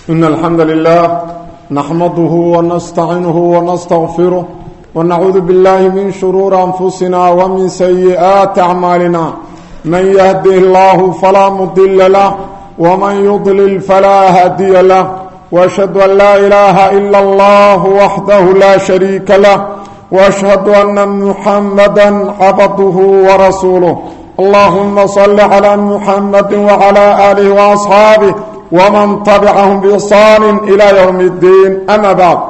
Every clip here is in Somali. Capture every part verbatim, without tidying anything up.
إن الحمد لله نحمده ونستعينه ونستغفره ونعوذ بالله من شرور أنفسنا ومن سيئات أعمالنا من يهده الله فلا مضل له ومن يضلل فلا هادي له وأشهد أن لا إله إلا الله وحده لا شريك له وأشهد أن محمدا عبده ورسوله اللهم صل على محمد وعلى آله وأصحابه ومن تبعهم بإحسان إلى يوم الدين أما بعد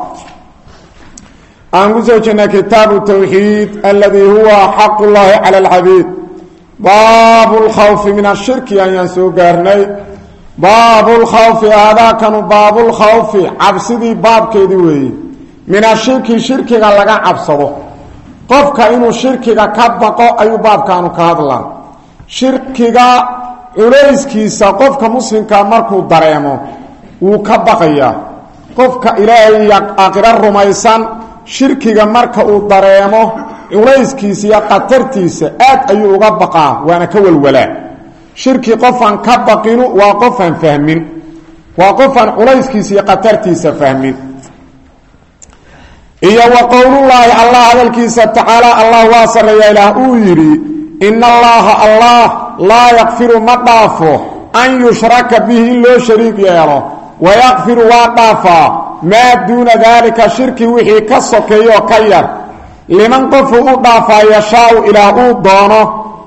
أنقذنا كتاب التوحيد الذي هو حق الله على العبيد باب الخوف من الشرك أن ينسوقرني باب الخوف هذا كان باب الخوف عبسدي باب كيدوي من الشرك شرك لغا عبسده قفك إنه شرك كبقى أي باب كانوا كهذا شرك culayskiisa qofka muslimka markuu dareemo wuu ka baqayaa qofka ilaahay aakhira rumaysan shirkiga marka uu dareemo culayskiisa iyo qatartiisa aad ayuu uga baqaa waana ka walwalaa shirki qofan ka baqinu waa qofan fahmin waa qofan culayskiisa iyo qatartiisa fahmin iyo wa qowlullaahi allah hadalkiisa tacaala allah waa sareeyaa ilaah uu yidhi in allaha allah laa yakfiru ma dhaafo an yushraka bihi in loo shariig yeelo wayakfiru waa dhaafaa maa duuna daalika shirki wixii ka sokeeyoo ka yar liman qofuu u dhaafaa yashaau ilaah uu doono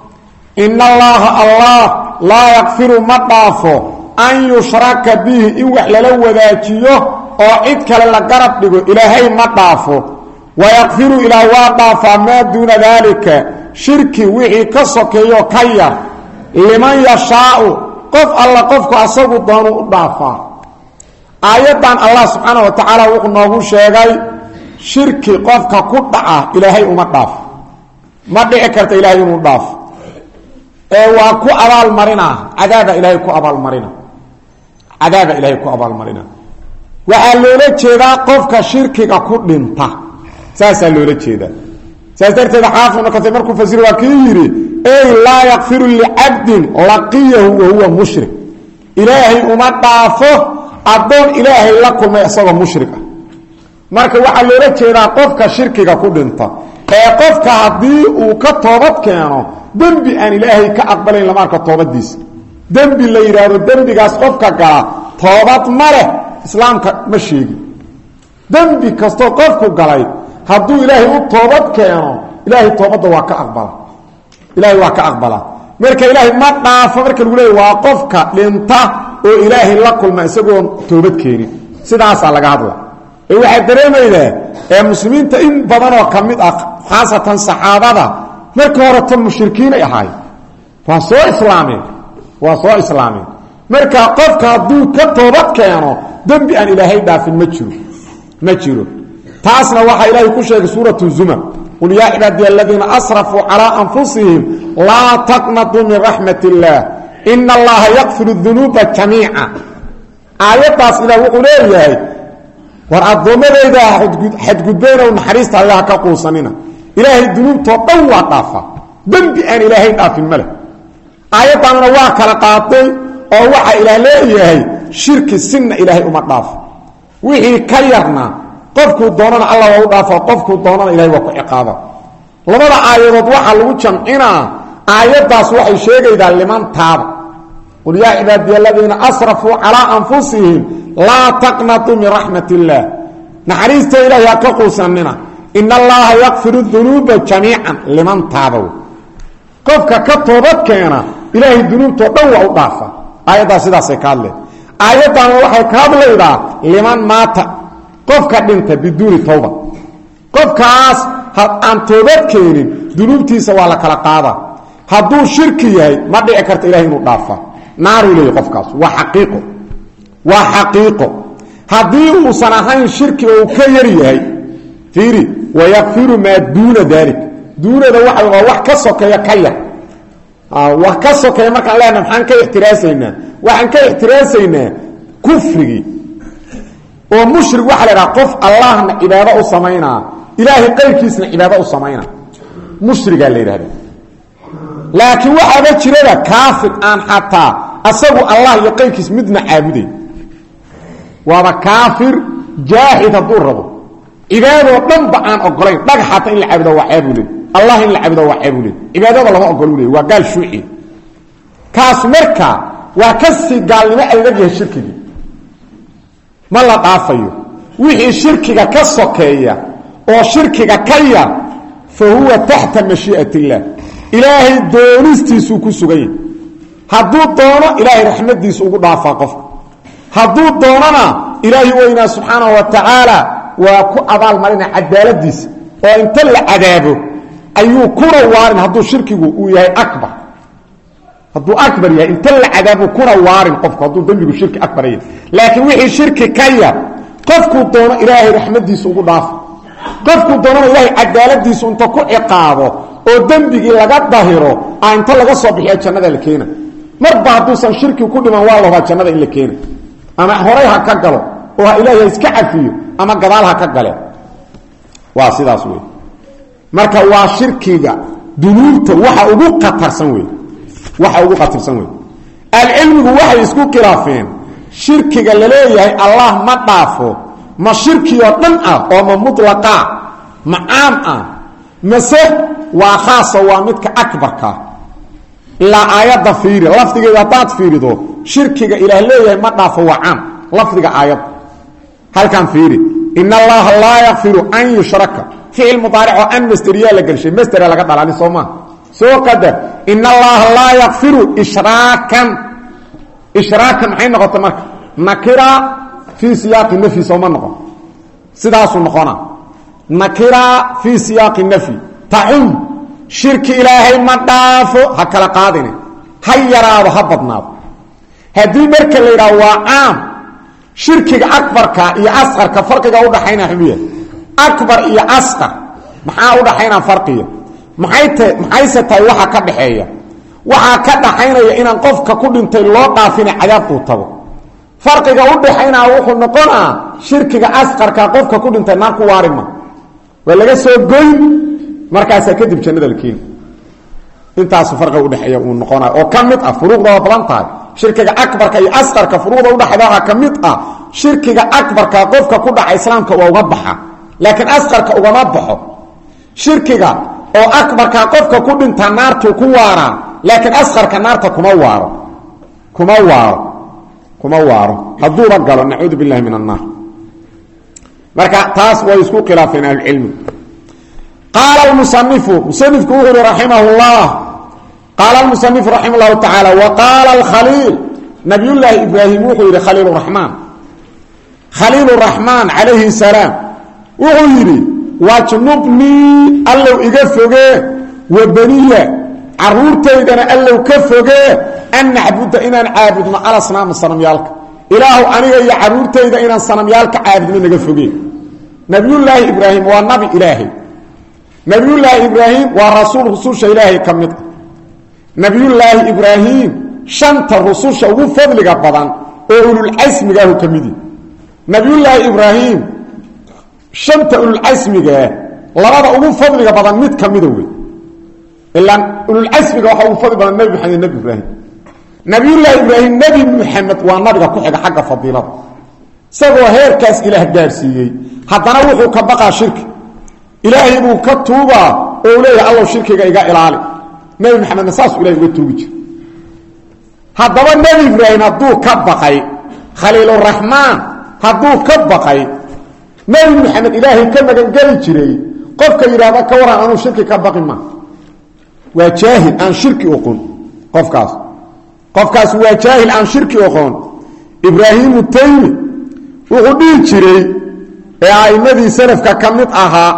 in allaha allah laa yakfiru ma dhaafo an yushraka bihi in wax lala wadaajiyo oo cid kale la garab dhigo ilaahay ma dhaafo wayakfiru ilaah waa dhaafaa maa duuna daalika shirki wixii ka sokeeyoo ka yar liman yashaau qof alla qofku asagu doonu u dhaafaa aayadan allah subxaanahu wa tacaala wuxuu noogu sheegay shirki qofka ku dhaca ilaahay uma dhaafo ma dhici karta ilaahay inuu dhaafo ee waa ku abaalmarina cadaaba ilaahay ku abaalmarina cadaaba ilaahay ku abaalmarina waxaa loola jeedaa qofka shirkiga ku dhinta saasaa loola jeedaa saas darteeda xaafidna katay markuu fasir waa kii yidhi ey laa yakfiru licabdin laqiyahu wahuwa mushrik ilaahay uma dhaafo addoon ilaahay la kulmay isagoo mushrik ah marka waxaa loola jeedaa qofka shirkiga ku dhinta ee qofka haddii uu ka toobad keeno dembi aan ilaahay ka aqbalayn lama arka toobadiisa dembi la yidhaahdo dembigaas qofka gala toobad ma leh islaamka ma sheegin dembi kastoo qofku galay hadduu ilaahay u toobad keeno ilaahay toobadda waa ka aqbala ilaahay waa ka aqbala marka ilaahay ma dhaafo marka lagu leeyahay waa qofka dhinta oo ilaahay la kulma isagoo toobad keenin sidaasaa laga hadla ee waxaa dareemaydaa ee muslimiinta in badan oo ka mid ah khaasatan saxaabada marka hore tan mushrikiinay ahaay waa soo islaameen waa soo islaameen marka qofka hadduu ka toobad keeno dembi aan ilaahay dhaafin ma jiro ma jiro taasna waxaa ilaahay ku sheegay suuratu zumar qul yaa cibaadiya aladiina asrafuu calaa anfusihim laa taqnatuu min raxmat illaah ina allaha yakfiru dunuuba jamiica aayaddaas ilaah wuxuu leeyahay war addoommadayda xadgudbeynow naxariista allaha ka quusanina ilaahay dunuubtoo dhan waa dhaafa dembi aan ilaahay dhaafin ma leh aayaddaanna waa kala qaaday oo waxaa ilaah leeyahay shirki sinna ilaahay uma dhaafo wixii ka yarna qofkuu doonana alla waa u dhaafa qofkuu doonana ilahay waa ku ciqaaba labada aayadood waxaa lagu jamcinaa aayaddaas waxay sheegaydaa liman taaba qul yaa cibaadiya aladiina asrafuu calaa anfusihim laa taqnatuu min raxmat illaah naxariista ilahay ha ka quusanina ina allaha yakfiru dunuuba jamiican liman taaba qofka ka toobad keena ilaahay dunuubtoo dhan waa u dhaafa aayaddaas sidaasay ka hadleen aayaddaana waxay ka hadlaydaa liman maata qofka dhinta biduuni tawba qofkaas aan toobad keenin dunuubtiisa waa la kala qaadaa hadduu shirki yahay ma dhici karta ilahay inuu dhaafa naaruu leeyahy qofkaas waa xaqiiqo waa xaqiiqo haddii uusan ahayn shirki oo uu ka yar yahay fiiri wayakfiru maa duuna daalik duunada waa waa wax ka sokeeya ka yar wax ka sokeeya markaan leenahay maxaan ka ixtiraasaynaa waxaan ka ixtiraasaynaa kufrigii oo mushrik waxa la yiraahdaa qof allahna cibaado u sameeyna ilaahi qayrkiisna cibaado u sameeyna mushriga la yiraahdaa laakiin waxa jirada kaafir aan xataa asagu allah iyo qayrkiis midna caabuday waaba kaafir jaahid hadduu rabo cibaadoo dhanba aan ogolayn dhagax xataa in la caabudo waa ceeb u leey allah in la caabudo waa ceeb u leey cibaadada lama ogolo leey waa gaal shuuci kaas marka waa ka sii gaalnimo adag yahay shirkiga ma la dhaafayo wixii shirkiga ka sokeeya oo shirkiga ka yar fa huwa tahta mashii'ati illah ilaahay doonistiisu ku sugay hadduu doono ilaahay raxmadiisu ugu dhaafaa qof hadduu doonana ilaahay weyna subhanahu wa ta'ala waa ku abaal marina cadaaladiisa oo inta la cadaabo ayuu kuna waarin hadduu shirkigu uu yahay akbar hadduu akbar yahay inta la cadaabo kuna waarin qofku hadduu dambigu shirki akbar yahay laakiin wixii shirki ka yar qofku doono ilaahay raxmadiisu ugu dhaafaa qofku doono ilaahay cadaaladiisu inta ku ciqaabo oo dambigii laga dahiro aan inta laga soo bixiyo jannada la keena marba hadduusan shirki ku dhiman waa loo jannada in la keena ama horay ha ka galo oo ilaahay iska cafiyo ama gadaal ha ka gale waa sidaas weey marka waa shirkiga dunuubta waxa ugu qatarsan weey waxa ugu qatarsan weey al-ilmu waxa isku khilaafeen shirkiga la leeyahay allah ma dhaafo ma shirki oo dhan ah oo ma mutlaqa ma aam ah mase waa khaas waa midka akbarka la aayada fiiri lafdigeeda taad fiirido shirkiga ilaahay leeyahay ma dhaafo waa aam lafdiga aayad halkan fiiri inna allaha la yaghfiru an yushraka fi'l mudari' wa an masdariya la galshay masdar laga dhalani sooma soo qadar inna allaha la yaghfiru ishrakan ishrakan maxay noqoto marka nakira fi siyaq nafi sooma noqon sidaas uu noqona nakira fi siyaq nafi ta'um shirki ilaahay ma dhaafo ha kala qaadine hayaraado ha badnaado hadii marka la yiraahdo waa aam shirkiga akbarka iyo asqarka farqiga u dhaxayna xumiye akbar iyo asqar maxaa u dhaxayna farqiga maxay tahay maxayse tahay waxa ka dhaxeeya waxa ka dhaxaynaya inaan qofka ku dhintay loo dhaafin cadaab uu tago farqiga u dhaxayna wuxuu noqonaa shirkiga asqarka qofka ku dhintay naar ku waarima waa laga soo goyn markaas kadib jannada la keen intaas farqiga u dhaxeeya uu noqonaa oo kamid ah furuuqda badan tahay shirkiga akbarka iyo asqarka furuuqda u dhaxayda kamid ah shirkiga akbarka qofka ku dhacay islaamka waa uga baxa laakiin asqarka uga ma baxo shirkiga oo akbarka qofka ku dhinta naartu ku waara laakiin asqarka naarta kuma waaro kuma waaro kuma waaro haduuba galo nacuudu billahi min annar marka taas way isku khilaafeen al-ilm qala al-musannif musannif kuhuri rahimahullah qala al-musannif rahimahullah ta'ala wa qala al-khalil nabiyullah ibrahim wuxuu khalil ar-rahman khalil ar-rahman alayhi salam wuxuu yiri wajnubni allow iga foge wa baniya arurtaydana allow ka foge an na'budu inaan aabudno ala sanam sanamyalka ilaahu aniga iyo arurtayda inaan sanamyalka aabudno naga foge nabiyullah ibrahim waa nabi ilaahi nabiyullah ibrahim waa rasuul rususha ilaahi kamid nabiyullah ibrahim shanta rususha ugu fadliga badan oo ulul asmiga uu kamidi nabiyullah ibrahim shanta ulul asmiga labada ugu fadliga badan mid kamid weey illa ulul asmiga waxa ugu fadliga badan nabi maxamed nabi ibrahim nabiyullah ibrahim nabi muhammad waa nabiga ku xiga xagga fadilada sagoo heerkaas ilaah gaarsiiyay hadana wuxuu ka baqaa shirki ilaahay buu ka tuuba oo leeyahay allah shirkiga iga ilaali nabi maxamed saas ilaahay uga tuubi jir hadaba nabi ibrahim haduu ka baqay khalilur rahman haduu ka baqay nabi maxamed ilaahay ka magan gali jiray qofka yiraahdo ka waran aanu shirki ka baqin ma waa jaahil aan shirki uqoon qofkaas qofkaas waa jaahil aan shirki uqoon ibrahim taymi wuxuu dhigi jiray ee aymadii salafka kamid ahaa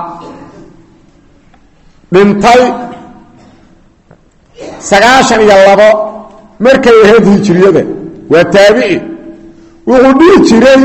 dhintay sagaashan iyo labo markay ahayd hijriyada waa taabici wuxuu dhigi jiray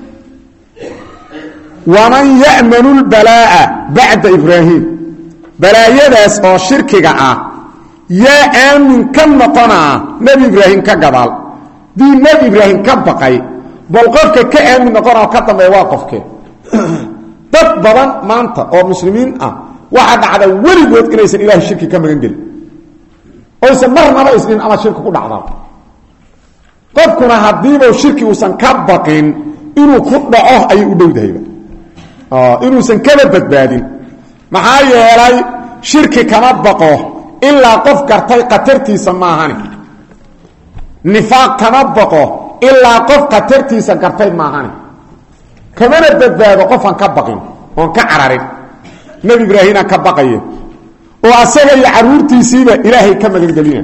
waman ya'manu albalaa'a ba'da ibrahim balaayadaas oo shirkiga ah yaa aamin ka noqonaa nabi ibrahim ka gadaal dii nabi ibrahim ka baqay bal qofka ka aamin noqonaa ka dambeeya waa qofkee dad badan maanta oo muslimiin ah waxa dhacda weligood inaysan ilaahay shirki ka magan gelin oysan marnaba isnin ama shirki ku dhacdaa qofkuna hadiiba shirki uusan ka baqin inuu ku dhaco ay u dhowdahayba ah inuu san kala badbaadin maxaa yeelay shirki kama baqo illa qof gartay qatartiisa ma ahani nifaaq kama baqo illa qof qatartiisa gartay ma ahani kamana badbaado qofan ka baqin oo ka cararin nabi ibraahim ka baqay oo asaga iyo caruurtiisiiba ilaahay ka magan galina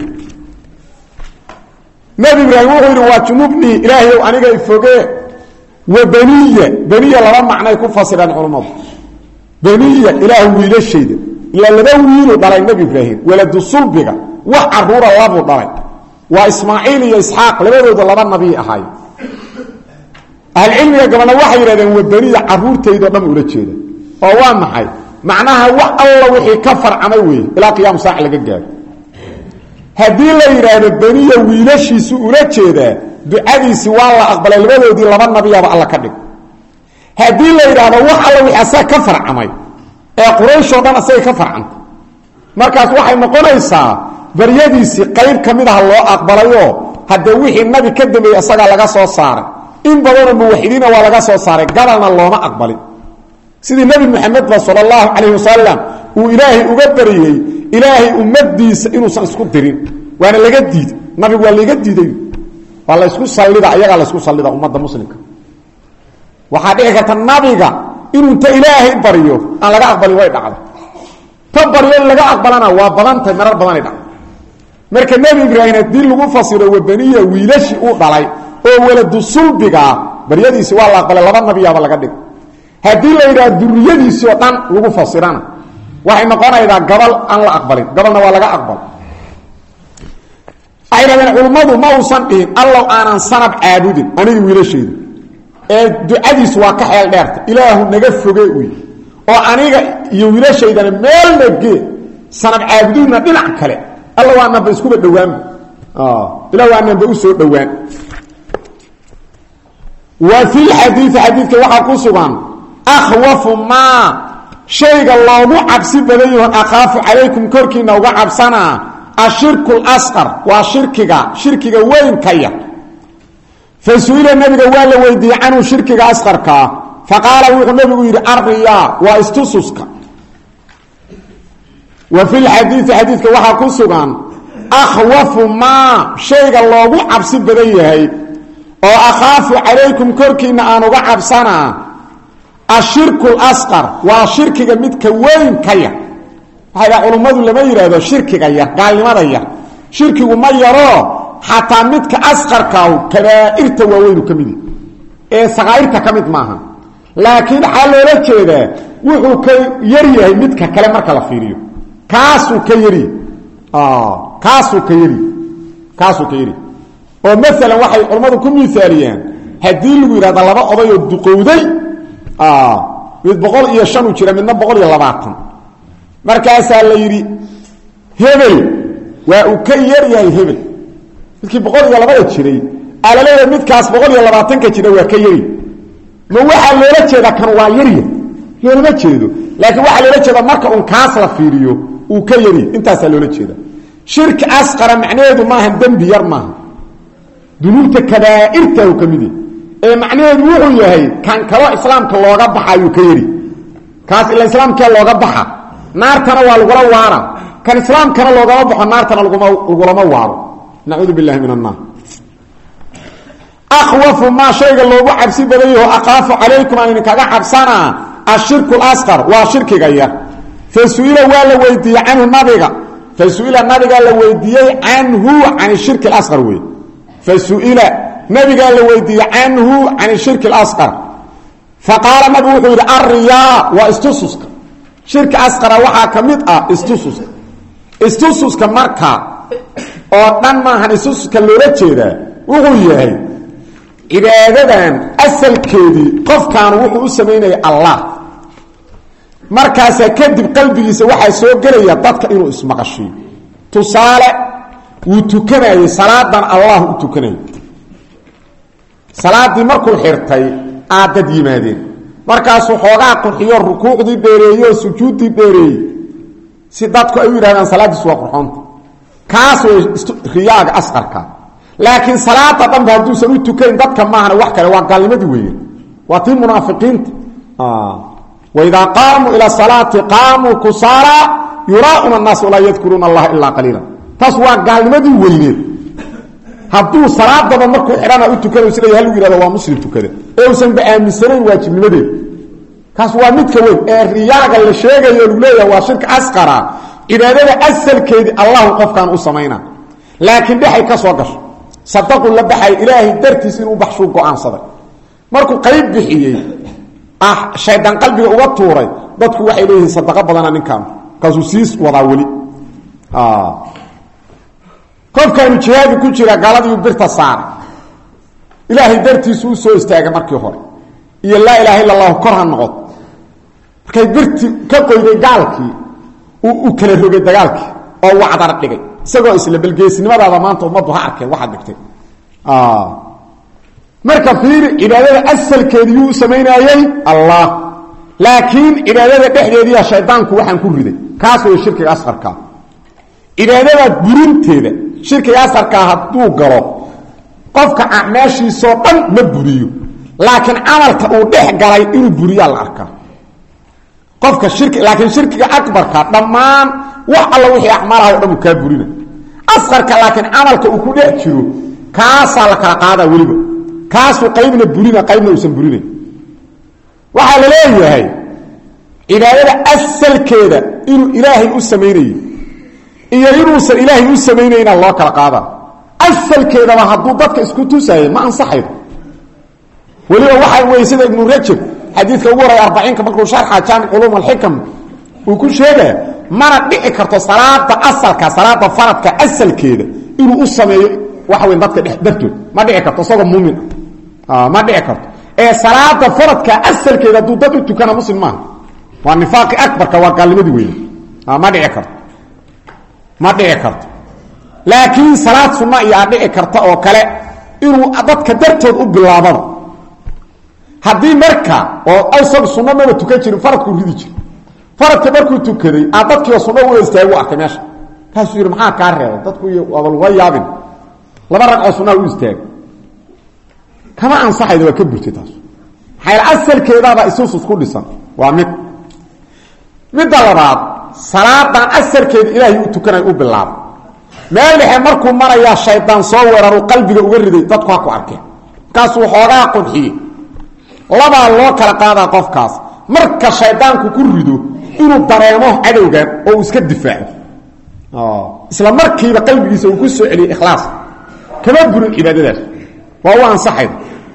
nabi ibraahim wuxuu yiri waa junubni ilaahay oo aniga ifoge wa baniya baniya laba macna ku fasiran culimadu baniya ilaahu wiilashayda ila laba wiil dhalay nabi ibraahim waladu sulbiga wax caruura laba dhalay waa ismaaciil iyo isxaaq labadooda laba nabi ahay ahal cilmiga gabana waxay yiraahdeen wa baniya caruurtayda dhan ula jeeda oo waa maxay macnaha wax alla wixii ka farcamay weey ila qiyaam saac laga gaaro hadii la yiraahdo baniya wiilashiisu ula jeeda ducadiisi waa la aqbalay labadoodii laba nabiyaba alla ka dhig hadii la yiraahdo wax alla wixii asaa ka farcamay ee quraysh oo dhan asay ka farcantay markaas waxay noqonaysaa bariyadiisi qayb kamid ah loo aqbalayo hadda wixii nabi ka dambeeyay asaga laga soo saaray in badan oo muwaxidiina waa laga soo saaray galana looma aqbalin sidii nabi maxamed sallallahu alayhi wasallam uu ilaahi uga bariyay ilaahi ummadiisa inuu san isku dirin waana laga diiday nabi waa laga diiday waa la isku sallida ayaga la isku sallida ummadda muslimka waxa dhici karta nabiga inuu ta ilaahi bariyo aan laga aqbali way dhacdo ta bariyo laga aqbalana waa badantay marar badan dhacdo marka nabi ibraahim hadii lagu fasiro wabaniya wiilashi uu dhalay oo waladu sulbiga bariyadiisi waa la aqbalay laba nabiyaba laga dhig hadii la yiraahdo duriyadiisi oo dhan lagu fasirana waxay noqonaydaa gabal aan la aqbalin gabalna waa laga aqbal ayradan culimadu ma uusan dhihin allow aanan sanab caabudin aniga wiilashayda ee ducadiis waa ka xeel dheerta ilaahu naga fogee u oo aniga iyo wiilashaydana meel nage sanab caabudina dhinac kale alla waa naba isku dhawaan ah ilaahu waa naba u soo dhawaan wa fil hadith hadithka waxa ku sugan akhwafu ma shayga loogu cabsi badan yahay aqaafu calaykum korkiina uga cabsana ashirku al-asghar wa shirkiga shirkiga weyn kaya fasuila nabiga waa la weydiiyay anu shirkiga asgharka faqala wuxuu nabigu yiri arriya wa istususka wa fil hadith hadithka waxa ku sugan akhwafu ma shayga loogu cabsi badan yahay oo aqaafu calaykum korkiina aan uga cabsana ashirku al-asghar wa shirkiga midka weyn kaya hada culimadu lama yiraahdo shirkiga yar gaalnimada yar shirkigu ma yaro hatta midka asgharka kabaa'irta waaweyn kamid ee sagaayirta kamid maaha laakiin xaloola jeeda wuxuu ka yar yahay midka kale marka la fiiriyo kaasu ka yari ah kaasu ka yari kaasu ka yari oo mesela waxay culimadu ku miisaaliyaan hadii lagu yiraahdo laba oday oo duqowday ah mid boqol iyo shan u jira midna boqol iyo labaatan markaas la yiri hebel waa uu ka yar yahay hebel midkii boqol iyo laba jiray alaleeya midkaas boqol iyo labaatan ka jira waa ka yari ma waxa loola jeeda kan waa yari looma jeedo laakiin waxa loola jeeda marka uu kaas la fiiriyo uu ka yari intaas loola jeeda shirki asqara macnaheedu ma ahan dambi yar ma dunuubta kabaa'irta oo kamidi ee macnaheedu wuxuu yahay kan kala islaamka looga baxayo ka yari kaas ila islaamka looga baxa naartana waa lagu waara kan islaamkana looga baxo naartana lagu laguma waaro na'uudu billahi minan nar akhwafu ma shayga loogu cabsi badayo aqaafu calaykum an kaga cabsana ashirku al-asghar wa shirkiga yar fasuila wala weydiiyay anhu nabiga fasuila nabiga la weydiiyay anhu an shirki al-asghar way fasuila nabiga la weydiiyay anhu an shirki al-asghar faqala nabi wuxuu yiri arriya wa istususka shirki asghar waxa kamid ah istususka istususka marka oo dhan ma han istususka loola jeeda wuxuu yahay ibaadadan asalkeedii qofkan wuxuu u sameeyay Allah markaas kadib qalbigiisa waxa soo galaya dadka inuu ismaqashiyo tusaale uu tukanayay salaadan Allah u tukanayay salaadii markuu xirtay aadad yimaadeen markaas xoogaa qurxiyo rukuucdii dheereeyo sujuudii dheereeyay si dadku ay u yiraahdaan salaadiisu waa qurxoon kaas way riyaaga asqarka laakiin salaada dhanba hadduu san u tukayn dadka maahana wax kale waa gaalnimadii weeye واتي منافقين آه. وإذا قاموا إلى الصلاة قاموا كسالى يراءون الناس ولا يذكرون الله إلا قليلا تسوى قال مدي وينين هبدو صلاة دابا markuu xirana u tukado sida hal wiilada waa muslim tukada ee uusan baaminsaneyn waajibnimadeed kaas waa mid ka weyn ee riyaaga la sheegayo uu leeyahay waa shirka asqara ibaadada asalkeedii Allah qofkan u sameeyna laakiin dhaxay ka soo gasho sadaqu la baxay ilaahi dartiis inuu baxsho go'aansaday markuu qayb bixiyay ah shaydan qalbiga uga tuuray dadku waxay leeyihiin sadaqa badan ninkan kaasuu siis wada wali ah qofkan jihaad ku jira gaaladii birta saar ilaahi dartiisu soo istaaga markii hore iyo la ilaaha illa allah korhan noqod markay birti ka qoyday gaalkii uu kala rogay dagaalkii oo wacdar dhigay isagoo isla balgeesnimadaada maanta umadu ha arkeen waxa dhigtay ah marka fiir ibaadada asalkeedii uu sameeyay Allah laakiin ibaadada dhexdeedii shaydaanku waxaan ku riday kaas oo shirkiga asqarka ibaadada burinteeda shirkiga asqarka haduu galo qofka acmaashiisa dhan ma buriyo laakiin amalka uu dhex galay inuu buriyo la arkaa qofka shirki laakiin shirkiga akbarka dhamaan wax alla wixii acmaalaha oo dhan ka burina asqarka laakiin amalka uu ku dhex jiro kaas la kala qaada waliba kaas uu qaybna burina qaybna uusan burina waxa la leeyahay ibaadada asalkeeda inuu ilaahay u sameeyay iyo inuusan ilaahay u sameeyayna loo kala qaada asalkeeda haduu dadka isku tusayay ma ansaxayo waliba waxa weeyay ibn rajab xadiiska ugu horay arba'in markuu sharxa jaamic ulum al-hikam uu ku sheegay mana dhici karto salaada asalka salaada faradka asalkeeda inuu u sameeyo waxa weyn dadka dhexdartood ma dhici karto soo muumin ah ma dhici karto ee salaada faradka asalkeeda duu dad u tukana muslim ma waa nifaaq akbar ka waa gaalnimada weyn ah ma dhici karto ma dhici karto laakiin salaad sunna iyo dhici karta oo kale inuu dadka dartood u bilaabado hadii marka oo awsab sunna ma tukan jirin faradku ridi jir faradka markuu tukaday aad dadkii sunna u istaago arkay meesha kaas yiri maxaa ka reebay dadku wabal wayaabin laba ragcoo sunna u istaago kama ansaxaydo waa ka burtay taas hayl asalkeedaba isuus ku dhisan waa mid mid labaad salaadan asalkeed ilaahay u tukanay u bilaab meel dhexe markuu maraya shaydaan soo weeraro qalbiga uga riday dadku ha ku arkeen kaas uu xoogaa qodxiyay laba loo kala qaada qofkaas marka shaydaanku ku rido inuu dareemo cadowga oo iska difaaco ah isla markiiba qalbigiisa uu ku soo celiyo ikhlaas kama burin cibaadadaas waa waan saxay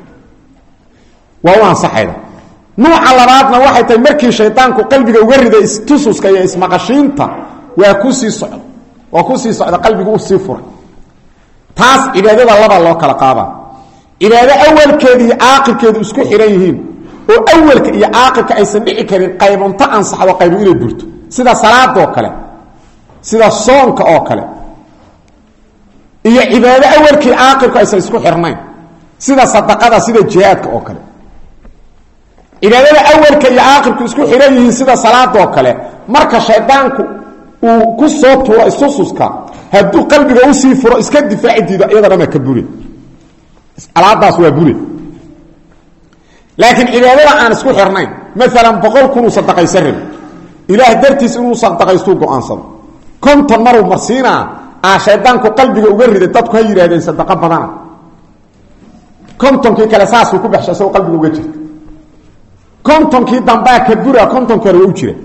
waa waan saxay nooca labaadna waxay tahay markii shaydaanku qalbiga uga riday istususka iyo ismaqashiinta waa ku sii socdo waa ku sii socdo qalbigu u sii furay taas cibaadada laba loo kala qaada ibaada awalkeedii iyo aakhirkeedii isku xiran yihiin oo awalka iyo aakhirka aysan dhici karin qaybunta ansaxdo qayb inay burto sida salaada oo kale sida soonka oo kale iyo cibaada awalkii aakhirka aysan isku xirnayn sida sadaqada sida jihaadka oo kale ibaadada awalka iyo aakhirka isku xiran yihiin sida salaada oo kale marka shaydaanku uu ku soo tuuro isususka haduu qalbiga u sii furo iska difaaci diido iyadana ma ka buri alaadaas waa buri laakiin cibaadada aan isku xirnayn mesela boqol kun sadaqaysan ilaah dartiis inuu sadaqaysto go'aansado konton maru marsiina ah shaydaanku qalbiga uga riday dadku ha yiraahdeen sadaqa badana kontonkii kale saas ku baxshay soo qalbiga uga jirta kontonkii dambaa ka bura kontonkii hore u jira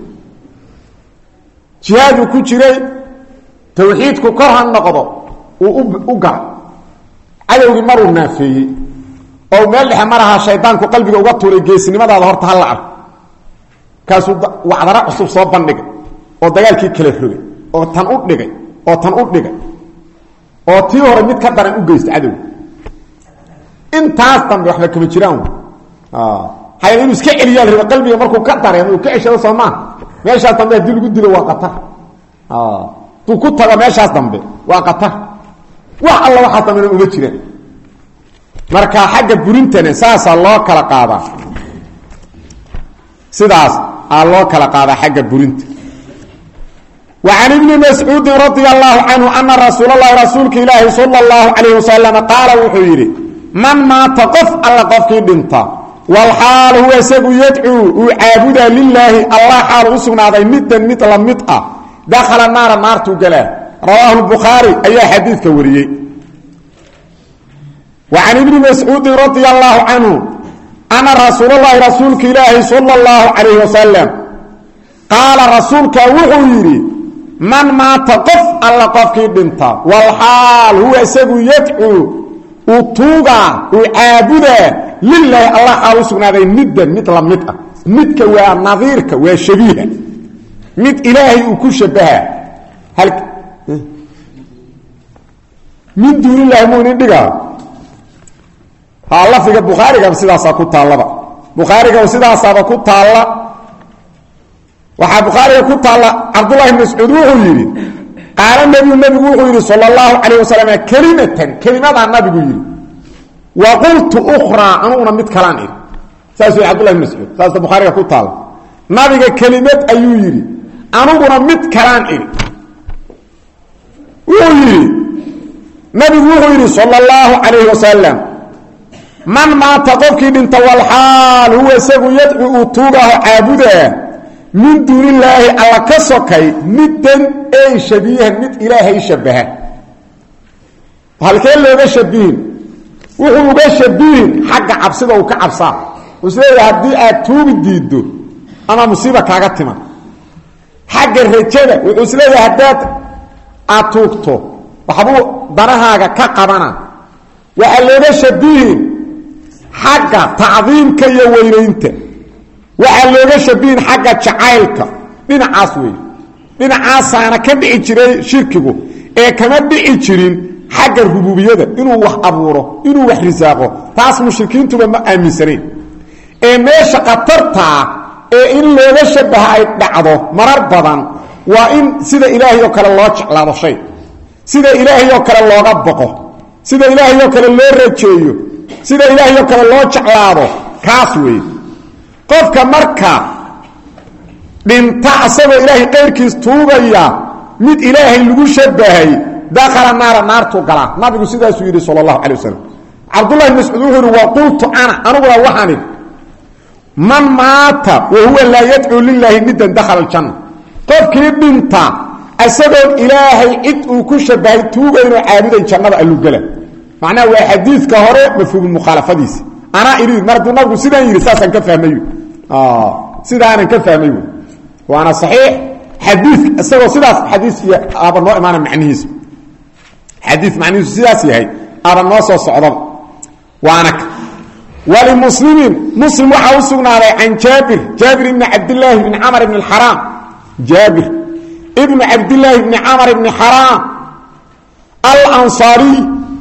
jihaadu ku jiray tawxiidku kor han noqdo uu u gaa cadowgii maruu naafeeyey oo meel dhexe maraha shaydaanku qalbiga uga tuuray geesinimadaada horta hal la arko kaasuu wacdara cusub soo bandhigay oo dagaalkii kala rogay oo tan u dhigay oo tan u dhigay oo tii hore mid ka daran u geystay cadowga intaas dambe waxba kama jiraan hay'ad inuu iska celiyaa raba qalbiga markuu ka dareemo uu ka ceshado Soomaa meeshaas dambe hadii lagu dilo waa qatar ah tu ku taga meeshaas dambe waa qatar wax alla waxa tamana uga jireen marka xagga burintana saasa loo kala qaada sidaas aa loo kala qaada xagga burinta وعن ابن مسعود رضي الله عنه أن رسول الله رسولك إله صلى الله عليه وسلم قال وحيري من ما تقف على قفك دنتا والحال هو يساق يدعو وعابد لله الله حال أسقنا هذا مدا مثل مطأ دخل النار النار تقلا رواه البخاري أي حديث كوريي. وعن ابن مسعود رضي الله عنه أنا رسول الله رسولك إلهي صلى الله عليه وسلم قال رسولك وحيري من ما تقف الله قفك بنتا والحال هو يساق يدعو وطوغا وعابدا لله الله حال أسقنا هذا مدا مثل مطأ مدك ونظيرك وشبيها مد إلهي وكشبها هل من دون الله مؤمن دغا الله في البخاري كان سداسا ku taalaba bukhari ka sidaasa ku taala waxa bukhari ku taala abdullah ibn mas'ud wuxuu yiri qaala nabi nabi wuxuu yiri sallallahu alayhi wasallam kalimatan kalimada nabi yiri wa qultu ukhra anuna mid kalaan iri saasu abdullah ibn mas'ud saasa bukhari ku taala nabiga kalimad ayuu yiri anuguna mid kalaan iri wuxuu yiri nabi wuxuu yiri sallallahu alayhi wasallam من ما تقفك انت والحال هو سيغو يدعو توغه عابده من دون الله على كسوكي مدن اي شبيه مد الهي شبهه هل كان له شبيه وهو شبيه حق عبسده وكعبسا وسيده hadii aad tuubi diido ama musiiba kaaga tima حق الرجاله وسيده hadaad aad tuugto waxbu darahaaga ka qabana waxa loo shabihin حق تعظيمك يا وينينت waxa looga shabiin xagga jacaylka dhinacaas weey dhinacaas ana ka dhici jiray shirkigu ee kama dhici jirin xagga rububiyada inuu wax abuuro inuu wax risaaqo taas mushrikiintu ma aaminsaneen ee meesha qatarta ee in looga shabahay dhacdo marar badan waa in sida ilaahay oo kale loo jeclaado shay sida ilaahay oo kale looga baqo sida ilaahay oo kale loo rajeeyo sida ilaahay oo kale loo jeclaado kaas weey qofka marka dhinta asagoo ilaahay qeyrkiis tuugaya mid ilaahay lagu shabahay dakhala naar naartu gala nabigu sidaas yiri sallallahu alayhi wasallam abdullah ibn mas'ud wuxuu wa qultu ana anuguna waxaan man maata wa huwa la yad'u lillahi nidan dakhala aljanna qofkii dhinta asagoo ilaahay cid uu ku shabahay tuugayno caabuday jannada alu gala macna waa xadiiska hore mafhuum mukhalafadiis ana iriid mardu nabigu sidaan yiri saasan ka fahmayo ah sidaan ka fahmayo waana sahih xadiis asagoo sidaas xadiis iyo aba noo imaana macnihiis xadiis macnihiis sidaas yahay aba noo soo socdo waana wali muslimin muslim waxa uu sugnaaday an jabir jabir ibn abdullah ibn amr ibn al-haram jabir ibn abdullah ibn amr ibn haram al-ansari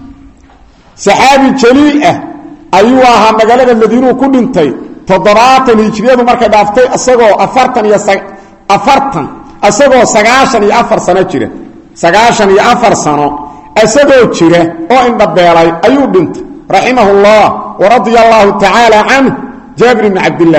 saxaabi jaliil ah ayuu ahaa magaalada madiina ku dhintay toddobaatan hijriyadu markay dhaaftay asagoo afartan iyo afartan asagoo sagaashan iyo afar sano jira sagaashan iyo afar sano asagoo jira oo indhabeelay ayuu dhintay rahimahullah wa radiyallahu ta'ala anhu jabir ibn abdullah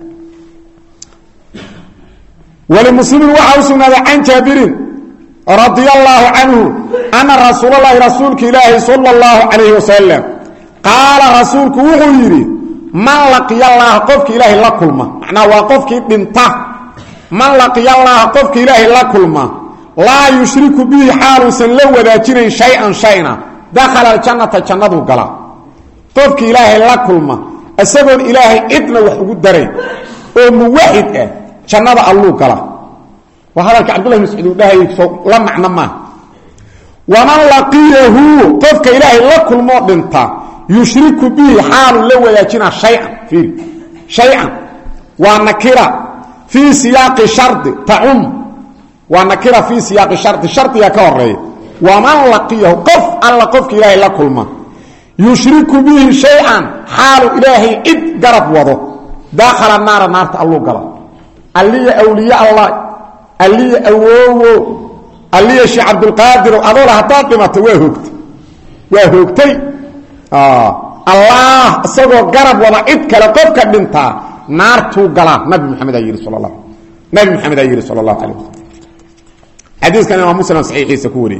wali muslimin waxa uu sugnaaday an jabirin رضي الله عنه أن رسول الله رسولك إلهي صلى الله عليه وسلم قال رسولك وغيري من لقي الله قفك إلهي لكلمة معنى وقفك بنته من لقي الله قفك إلهي لكلمة لا يشرك به حال سنلو ذاتين شيئا شيئا دخل الجنة جنة قلا قفك إلهي لكلمة السبب إلهي إذن وحقود درين وموحد جنة الله قلا وهذا عبد الله بن مسعود ده لا معنى ما ومن لقيه قفك إلهي لكل مؤمنتا يشرك به حال لو يجينا شيئا في شيئا ونكرة في سياق شرط تعم ونكرة في سياق شرط شرط يكوري ومن لقيه قف على قفك إلهي لكل ما يشرك به شيئا حال إلهي إذ قرب وضو داخل النار النار الله قرب اللي أولياء الله اللي أووو اللي شي عبد القادر أضول هطاق ما توهوكت وهوكتي آه الله أصدقوا قرب وضعيدك لقفك بنتا نار توقلا نبي محمد أيري صلى الله نبي محمد أيري صلى الله عليه وسلم حديث كان إمام مسلم صحيح سكوري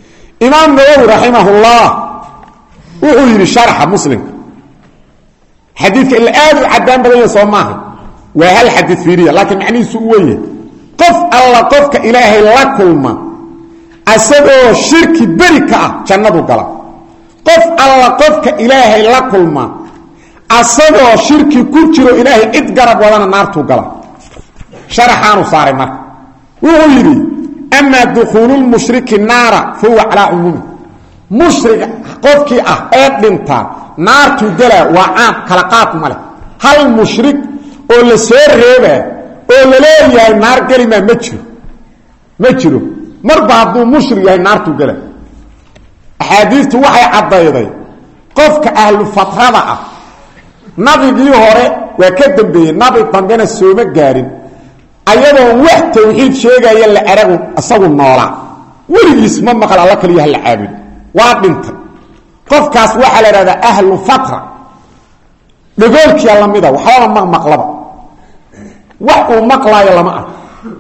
إمام نووي رحمه الله وغير شرح مسلم xadiidka ila aad u cadaan badan soo maaha waa hal xadiid fiiriya laakiin macnihiisu u weeye qof alla qofka ilaahay la kulma asagoo shirki bari ka ah jannadu gala qof alla qofka ilaahay la kulma asagoo shirki ku jiro ilaahay cid garab wadana naartu gala sharaxaanu saaray marka wuxuu yidhi ama dukhulul mushriki naara fahuwa calaa cumuumi mushrig qofkii ah ee dhinta naartu gala waa caam kala qaad ma leh hal mushrik oo la soo reeba oo la leeyahay naar galima ma jiro ma jiro marba hadduu mushrig yahay naartu gala axaadiistu waxay caddayday qofka ahlu fatrada ah nabigii hore waa ka dambeeyey nabi dambena sooma gaarin ayadoo wax tawxiid sheegaya la aragu asagu noolaa weligiis ma maqal alla kaliya la caabud waa dhintay qofkaas waxaa la ihahdaa ahlu fatra dhagoolkiia lamida waxbaba ma maqlaba wax uu maqlaayo lama ah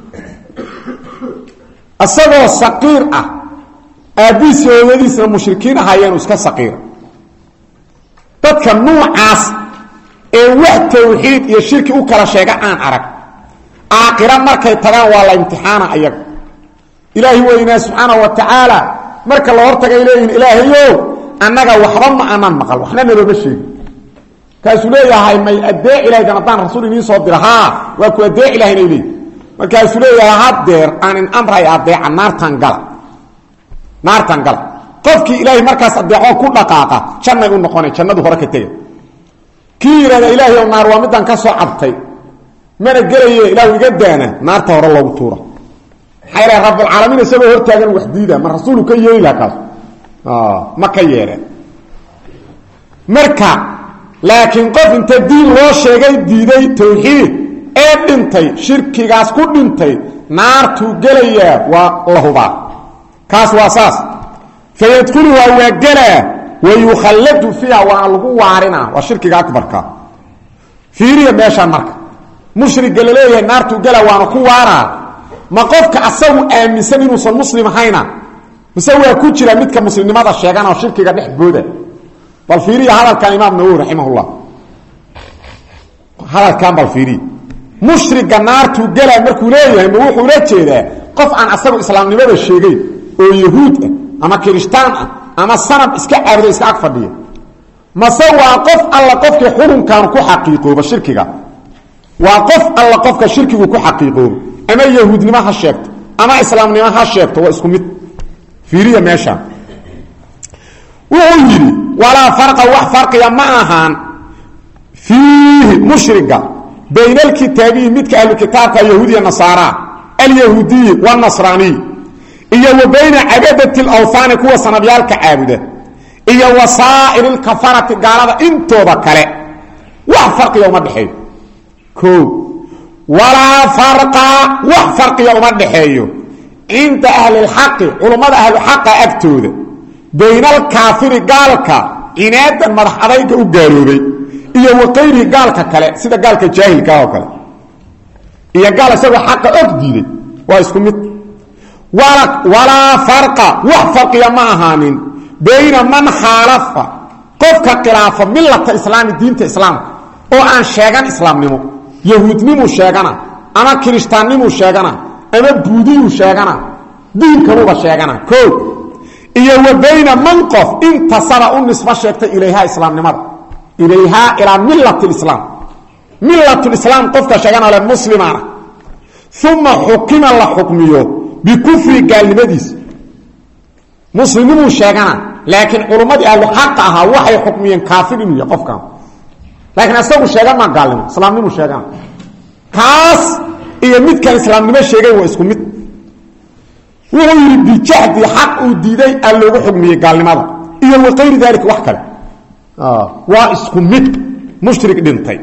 isagoo saqiir ah aabbihiisi hooyadiisna mushrikiin ahaayeenu iska saqiira dadka nuucaas ee wax tawxiid iyo shirki u kala sheega aan arag aakhira markay tagaan waa la imtixaana ayaga ilaahi weynaa subxaanahu wa tacaala marka la hortagay leeyihin ilaahayow annaga waxba ma aanan maqal waxna nalooma sheegin kaasuu leeyahay may adeec ilaahaydan haddaan rasuul inii soo dira haa waa ku adeec ilaahayna leeyihi markaasuu leeyahay haddeer aanin amray adeeca naartan gala naartan gala qofkii ilaahay markaas adeecoo ku dhaqaaqa jannay u noqonay jannadu hore ka tega kii yidhahda ilaahay ow naar waa midaan ka soo cabtay mana gelaye ilaahu iga daana naarta hore loogu tuura maxaa ilahay rabbulcaalamiin isagoo hortaagan wax diida ma rasuulu ka yeeli laha kaas ma ka yeeleen marka laakiin qof inta diin loo sheegay diiday tawxiid ee dhintay shirkigaas ku dhintay naartuu gelayaa waa la hubaa kaas waa saas fayadkhuluha waa gelaa wayukhalladu fiiha waana lagu waarinaa waa shirkiga akbarka fiiriya meeshaan marka mushriga la leeyahay naartuu gela waana ku waaraa ma qofka asagu aaminsan inuusan muslim ahayna mise waa ku jira midka muslimnimada sheegana oo shirkiga dhex booda bal fiiriya hadalkan imaam nawawi raximahullah hadalkan bal fiiriya mushriga naartuu gela markuu leeyahay ma wuxuu la jeedaa qof aan asagu islaamnimada sheegayn oo yahuud ah ama kirishtaan ah ama sanab iska caabudo iska ag fadhiya mase waa qof alla qofkii xurunkan ku xaqiiqooba shirkiga waa qof alla qofka shirkigu ku xaqiiqooba ama yahuudnimo ha sheegto ama islaamnimo ha sheegto waa isku mid fiiriya meesha wuxuu yidhi walaa farqa wax farqiya ma ahaan fiihi mushriga bayna alkitaabiyi midka ahlu kitaabka yahuudiya nasaara alyahuudiyi wanasraaniy iyo wa bayna cabadati alawhaani kuwa sanabyaalka caabuda iyo wasaa'iri lkafarati gaalada intooda kale wax farqiya uma dhexeeyo o walaa farqa wax farqiya uma dhexeeyo cinda ahli lxaqi culummada ahluxaqa agtooda bayna alkaafiri gaalka cinaadan madax adayga u gaaloobay iyo wa qayrihi gaalka kale sida gaalka jaahilkaah oo kale iyo gaal isagoo xaqa og diiday waa isku mid walaa farqa wax farqiya ma ahaanin bayna man khaalafa qofka khilaafa millata islaami diinta islaamka oo aan sheegan islaamnimo yahuudnimuu sheegana ama kirishtaannimuu sheegana ama buudiyuu sheegana diinkanuuba sheegana o iyo wa bayna man qof intasaba u nisbo sheegtay ilayhaa islaamnimada ilayhaa ilaa millat lislaam millatlislaam qofka sheegana le muslimaana uma xukima la xukmiyo bikufri gaalnimadiisa muslimnimuu sheegana laakiin culummadii ahlu xaqa ahaa waxay xukmiyeen kaafir inuu yahay qofkan laakiin asagu sheegan maa gaalnimo islaamnimuu sheegana kaas iyo midkan islaamnimo sheegay waa isku mid wuxuu yidhi bijahdi xaq uu diiday aa loogu xugmiyey gaalnimada iyo wa kayri daalika wax kale waa isku mid mushrik dhintay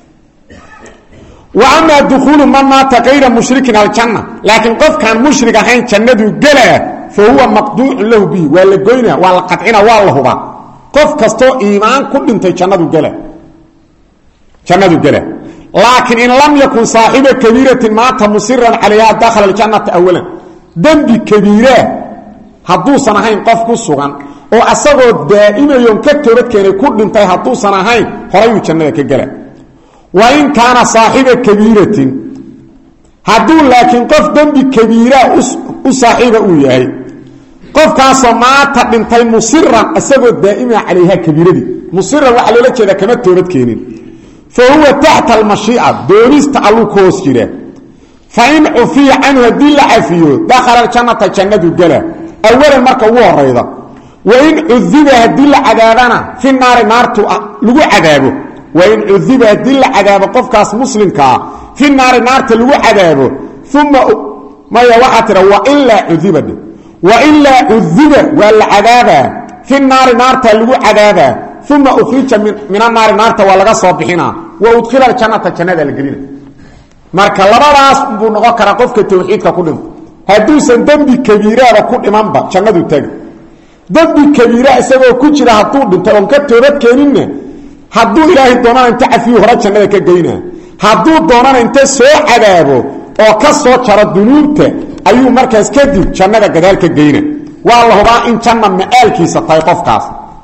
wa amaa dukuulu man maata kayra mushrikin aljanna laakiin qofkaan mushrig ahayn jannaduu gelaa fa huwa maqduucun lahu bihi waa la goynaa waa la qadcina waa la hubaa qof kastoo iimaan ku dhintay jannadu gela jannadu gela laakiin in lam yakun saaxiba kabiiratin maata musiran calayha dakhala aljannata awalan dembi kabiira hadduusan ahayn qof ku sugan oo asagoo daa'imayoon ka toobad keenay ku dhintay hadduusan ahayn horayuu jannada ka gela wa in kaana saaxiba kabiiratin hadduu laakiin qof dembi kabiira u saaxiiba uu yahay qofkaasoo maata dhintay musiran isagoo daa'ima calayha kabiiradii musiran waxaa loola jeedaa kama toobad keenin fa huwa taxta almashiica doonista alluu ka hoos jira fa in cufiya canhu haddii la cafiyo dakhala aljannata jannadu gala awalan marka ugu horayda wain cudiba haddii la cadaabana fi naari naartu lagu cadaabo wain cudiba haddii la cadaabo qofkaas muslimkaa fi naari naarta lagu cadaabo uma maya waxaa tira wailaa cudiba wailaa cudiba waa la cadaabaa fi naari naarta lagu cadaabaa uma ukhrija min anaari naarta waa laga soo bixinaa wa udkhila aljannata jannada la gelina marka labadaas buu noqon karaa qofka tawxiidka ku dhinto hadduusan dembi kabiiraada ku dhimanba jannadu tagi dembi kabiira isagoo ku jira hadduu dhinto oon ka toobad keeninna hadduu ilaahay doonana inta cafiyu hore jannada ka geynaa hadduu doonana inta soo cadaabo oo ka soo jaro dunuubta ayuu markaas kadib jannada gadaal ka geyna waa la hubaa in janna ma'aalkiisa tahay qofkaas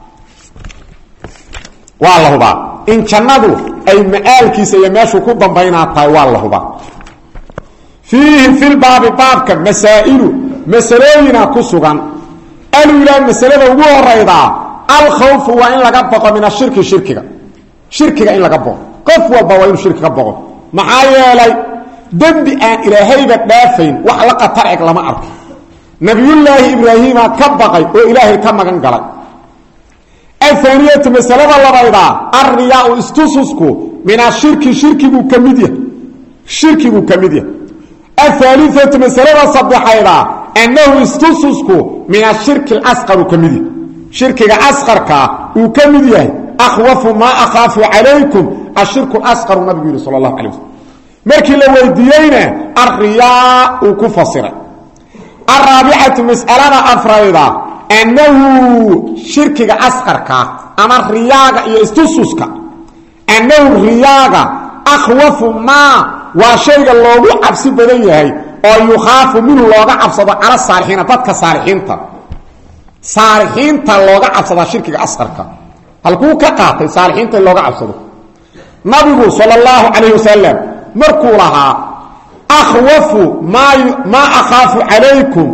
waa la hubaa in jannadu ay ma'aalkiisa iyo meeshuu ku dambaynaa tahay waa la hubaa fiihi filbaabi baabka masaa'ilu masalooyina ku sugan alulaa masalada ugu horaydaa alkhawfu waa in laga boqo min ashirki shirkiga shirkiga in laga boqo qof walba waa inuu shirki ka boqo maxaa yeelay dembi aan ilaahayba dhaafayn wax la qatar eg lama arko nabiyullaahi ibraahiima ka baqay oo ilaahay ka magan galay ahaniyatu masalada labaydaa alriyaau istususku min ashirki shirkiguu ka mid yahay shirkiguu ka mid yahay ahaaliatu masalada saddexaydaa annahu istususku min ashirki alasqaru ka mid yahay shirkiga asqarkaa uu ka mid yahay akhwafu maa akhaafu calaykum ashirku asqaru nabigu yidhi sala allahu calay waslm markii la weydiiyeyna alriyaa uu ku fasiray alraabicatu mas'alada afrayda annahu shirkiga asqarkaa ama riyaaga iyo istususka annahu riyaaga akhwafu maa waa shayga loogu cabsi badan yahay oo yukhaafu minhu looga cabsado cala saalixiina dadka saalixiinta saalixiinta looga cabsadaa shirkiga asqarka halkuu ka qaatay saalixiinta in looga cabsado nabigu sala allahu calayh wasalam markuu lahaa akhwafu maa maa akhaafu calaykum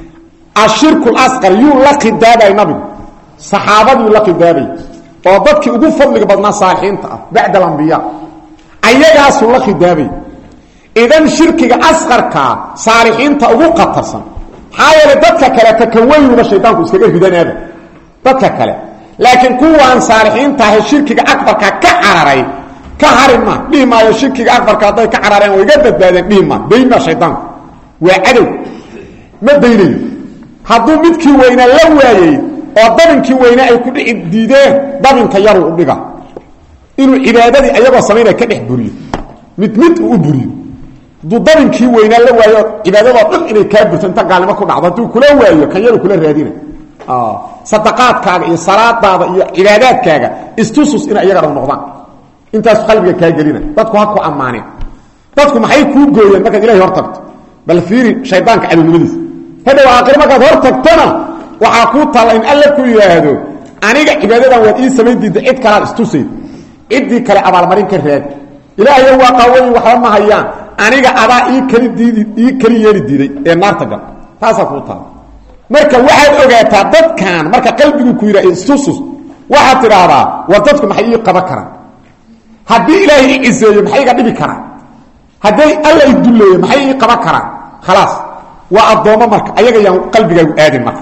ashirku lasqar yuu la khidaabay nabigu saxaabaduu la khidaabay oo dadkii ugu fadliga badnaa saalixiinta ah bacda alambiyaa ayagaasuu la khidaabay idan shirkiga asqarkaa saalixiinta ugu qatarsan maxaa yeele dadka kale takawayuba shaydaanku iskaga ridanaaba dadka kale laakiin kuwaan saalixiinta ahay shirkiga akbarka ka cararay ka hari ma dhihi maayo shirkiga akbarka hadday ka carareen way ga badbaadeen dhihi maa daynmaa shaydaanku waa cadow ma daynayo hadduu midkii weynaa la waayey oo dabinkii weynaa ay ku dhici diideen dabinka yaruu u dhiga inuu cibaadadii ayagoo samaynaya ka dhex buriyo mid mid uu u buriyo hadduu dabinkii weynaa la waayo cibaadadoo dhan inay kaa burto inta gaalnimo ku dhacdo hadduu kula waayo kan yaru kula raadina sadaqaadkaaga iyo salaadaada iyo cibaadaadkaaga istusus ina iyaga dhan noqdaan intaas qalbiga kaa gelina dadku ha ku ammaaneen dadku maxay kuu gooyeen markaad ilahay hor tagto bal fiiri shaydaanka cadownimadiisa hadhow aakhir markaad hor tagtona waxaa kuu taalla in alla ku yidhaahdo aniga cibaadadan waad ii samayn diidda cid kalaad istusayd ciddii kale abaalmarin ka raad ilaahayo waa qaawayin waxba ma hayaan aniga adaa ii kali diidi ii kali yeeli diiday ee naarta gal taasaa kuu taalla marka waxaad ogaataa dadkan marka qalbigu ku yidha istusus waxaad tidhaahdaa war dadku maxay ii qaban karaan haddii ilaahay i ciseeyo maxay iga dhibi karaan hadday alla i dulleeyo maxay ii qaban karaan khalaas waa addoommo marka ayaga yaan qalbigaagu aadin marka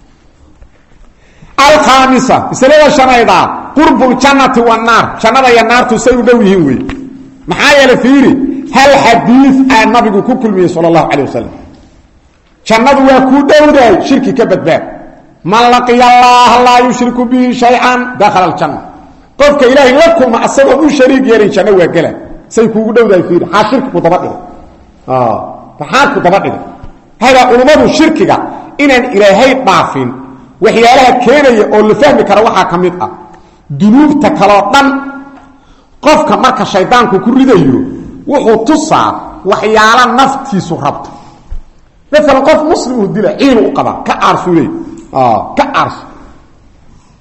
alkhaamisa masalada shanaydaa qurbu ljannati wannaar jannada iyo naartu say u dhow yihiin wey maxaa yeele fiiri hal xadiid aa nabigu ku kulmiyey sala allahu calay wasalam jannadu waa kuu dhowdahay shirki ka badbaad man laqiya allaha laa yushriku bihi shay-an dakhala aljanna qofka ilaahay la kulma asagoon u shariig yeelin janno waa gela say kuugu dhowdahay fiiri xaa shirki ku daba dhigay maxaa ku daba dhigay hadaa culummadu shirkiga inaan ilaahay dhaafin waxyaalaha keenaya oo la fahmi kara waxaa ka mid ah dunuubta kaloo dhan qofka marka shaydaanku ku ridayo wuxuu tusaa waxyaala naftiisu rabto maalan qof muslim uu dila ciinu u qabaa ka aarsuley ka aarso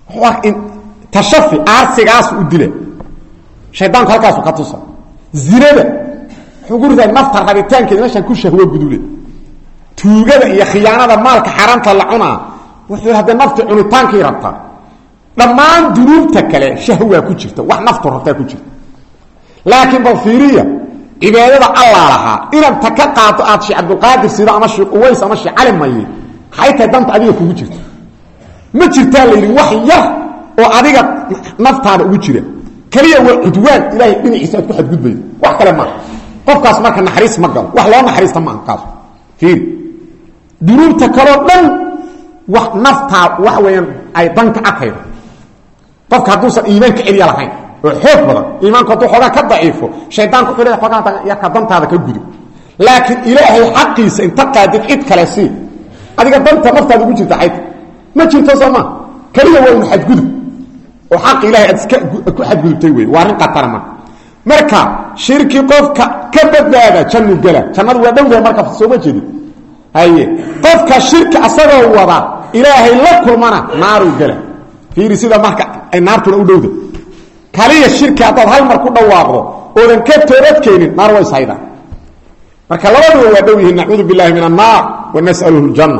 wax in tashafi aarsigaas u dile shaydaanku halkaas ka tusa zinada xugurda nafta rabitaankeeda meeshan ku shahwa gudule tuugada iyo khiyaanada maalka xaraamta la cunaa wuxuu hada nafta cunitaankii rabta dhamaan dunuubta kale shahwa ku jirta wax naftu rabta ku jirta laakiin bal fiiriya cibaadada Allah laha inaan taka qaato aad shi Abdul Qaadir sida ama shi Uways ama shi Calim may hayta danta adiga kugu jirta ma jirta leeyahay wax yar oo adiga naftaada ugu jira kaliya waa udwaan ilaahay dhinaciisa ku xadgudbay wax kale ma qofkaas marka naxariis ma gal wax loo naxariista ma ankaas fiir dunuubta kale dhan wax nafta wax weeyaan ay danka akay qofka haduu san iimaanka celiya lahayn oo xoog badan iimaanka haduu xogaa ka daciifo shaydaanku wuxuu leeyahay xogaa ya ka dantaada ka gudo laakiin ilaahay xaqiisa inta qaadid cid kale si adiga danta naftaada ugu jirta xayta ma jirto sama kaliya waa xadgudub oo xaq ilaahay aad ku xadgudubtay way waa rin qatar ma marka shirki qofka ka badbaada jannu gala jannadu waa dhowdahay marka soo ma jeedin haye qofka shirki asagoo wada ilaahay la kulmana naaru gala fiiri sida marka ay naartuna u dhowda kaliya shirki aad hal mar ku dhawaaqdo oodan ka toobadkeenin naar way sayda marka labadu waa dhow yihiin na'uudu billahi minan naar wa nas'aluhu aljanna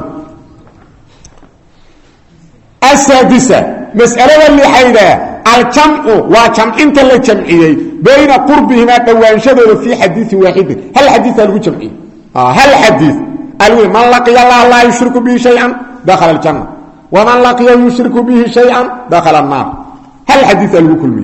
asadisa mas'alada lixayda aljam'u wa jam'inta la jam'iyay bayna qurbihima dawaanshadooda fi hadith waahid hal hadith lagu jam'iyay ah hal hadith alwi man laqiya allah la yushriku bihi shay'an dakhala aljanna wa man laqiya yushriku bihi shay'an dakhala an-nar hal hadith lagu kulmi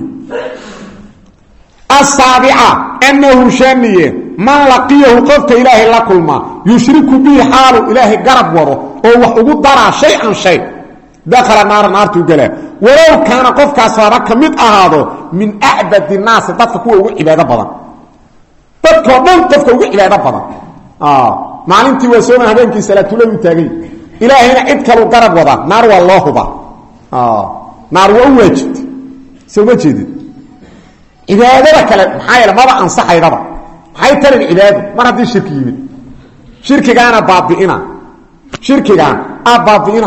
السابعة أنه شانية من لقيه قفت إلهي لكلما يشرك به حاله إلهي قرب وره ووحقود درع شيئا شيء دخل النار نار تقلع ولو كان قفك أسفارك مد أهاده من أعبد الناس تدفك هو عبادة بضا تدفك من تدفك هو عبادة بضا آه معلمتي وسوما هبينك سلاة له تاقي إلهي هنا إدكالوا قرب وضا نار والله با آه نار وواجد سوما جديد عبادة كلا محايلة ما بقى انصحي ربا محاي تلك عبادة ما ردي شرك يمين شرك كان بابئنا شرك كان بابئنا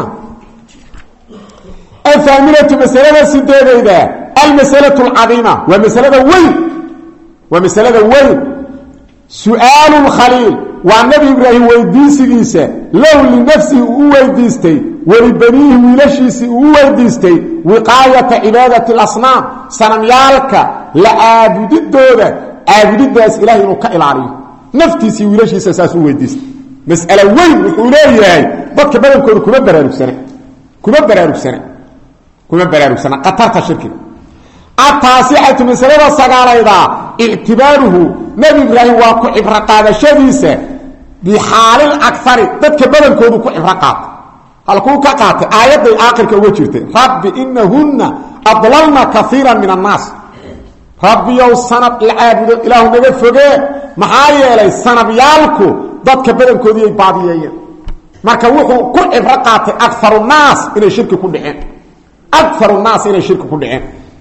الثامنة مسألة سنتين إذا المسألة العظيمة ومسألة وين ومسألة وين سؤال الخليل والنبي إبراهيم ويديسي ليسا لو لنفسه ويديستي ولبنيه ويلشيسي ويديستي وقاية عبادة الأصنام سنميالك لعابد الدولة عابد الداس إلهي نوكا إلاريه نفتيسي ويلشيسي ساسو ويديستي مسألة وين وحوليه ضدك بدل كونه كما برارك سنة كما برارك سنة كما برارك سنة قطرت الشركة التاسعة مسألة الصغارة إذا اعتباره نبي إبراهيم واقع إفرقاد الشديسة بحال الأكثر ضدك بدل كونه كو إفرقاد هل كو كاقات آيات آخر كوجرته رب إنهن أضللنا كثيرا من الناس رب يو سنب العابد إله نبي فقه محايا إلي سنب يالكو ضدك بدل كونه يباديين marka wuxuu ku ibraqaatay akthar الناس inay shirki ku dhiceen akthar الناس inay shirki ku dhiceen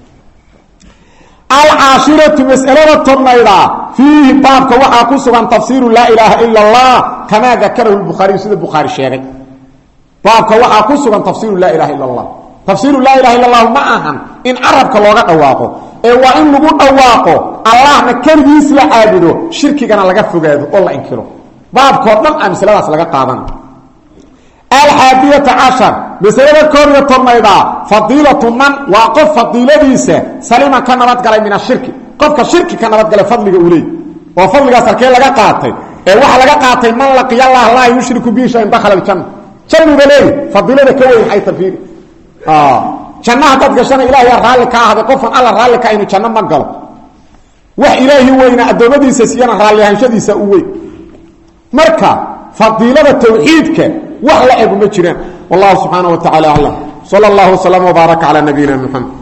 العاشرة مسألة الترميضة فيه بابك وحا كسوغا تفسير لا إله إلا الله كما ذكره البخاري سيد البخاري الشيخ بابك وحا كسوغا تفسير لا إله إلا الله تفسير لا إله إلا الله معها إن عربك لوغا دواقه وإن لغو دواقه الله نكر يسلا عابده شركي كان لغا فقاده والله إنكره بابك وطلق أمسلة لغا قادنا الحادية عشر مسألة كورية الطرميضة فضيلة من وقف فضيلة ديسة سليمة كان نبات قلي من الشرك قفك الشرك كان نبات قلي فضلك أولي وفضلك أسركي لغا قاطي وحا لغا قاطي من لقي الله لا يشرك به شيء دخل الجنة جنة بليه فضيلة كوي حي تفير آه جنة تدقشان إلهي الرالك هذا قفا الله الرالك إنه جنة مقاله وح إلهي وإن أدوما ديسة سيانا رالي هنشا ديسة أوي مركا فضيلة التوحيدك وحلا ابو مجران والله سبحانه وتعالى اعلم صلى الله وسلم وبارك على نبينا محمد